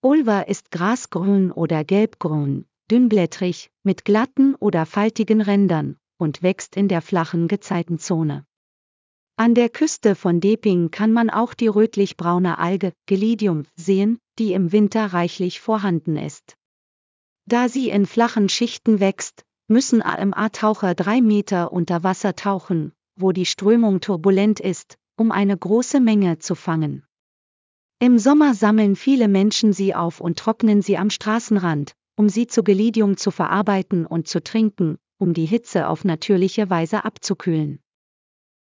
Ulva ist grasgrün oder gelbgrün, dünnblättrig, mit glatten oder faltigen Rändern und wächst in der flachen Gezeitenzone. An der Küste von Deping kann man auch die rötlich-braune Alge Gelidium sehen, die im Winter reichlich vorhanden ist. Da sie in flachen Schichten wächst, müssen AMA-Taucher 3 Meter unter Wasser tauchen, wo die Strömung turbulent ist, um eine große Menge zu fangen. Im Sommer sammeln viele Menschen sie auf und trocknen sie am Straßenrand, um sie zu Gelidium zu verarbeiten und zu trinken, um die Hitze auf natürliche Weise abzukühlen.